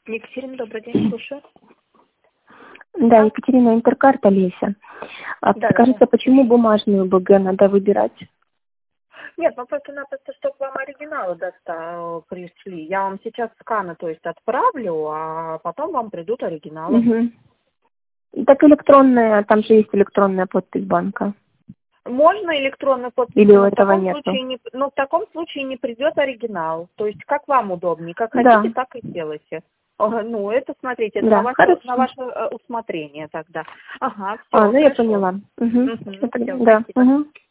Екатерина, добрый день, слушаю. Да, Екатерина, Интеркарта, Леся. Скажите, почему бумажную БГ надо выбирать? Нет, ну просто-напросто, чтобы вам оригиналы пришли. Я вам сейчас сканы, то есть отправлю, а потом вам придут оригиналы. Угу. Так электронная, там же есть электронная подпись банка. Можно электронную подпись, Или у но этого нету? в таком случае не придет оригинал. То есть как вам удобнее, как хотите, так и делайте. Ну, это, смотрите, это на ваше усмотрение тогда. Ага, все. Я поняла. Угу. Всё, Да. Угу.